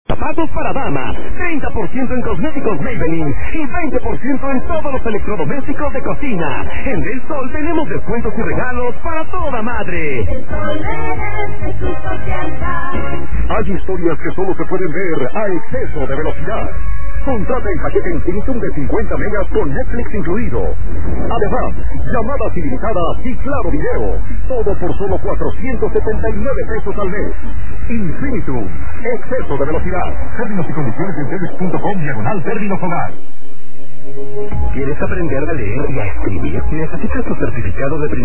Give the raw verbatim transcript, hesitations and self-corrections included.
Zapatos para dama, treinta por ciento en cosméticos Maybelline y veinte por ciento en todos los electrodomésticos de cocina. En Del Sol tenemos descuentos y regalos para toda madre. El Sol merece su confianza. Hay historias que solo se pueden ver a exceso de velocidad. Contrata el paquete Infinitum de cincuenta megas con Netflix incluido. Además, llamadas ilimitadas y claro video. Todo por solo cuatrocientos setenta y nueve pesos al mes. Infinitum. Exceso de velocidad. Términos y condiciones en telmex punto com diagonal términos hogar. ¿Quieres aprender a leer y a escribir? ¿Necesitas tu certificado de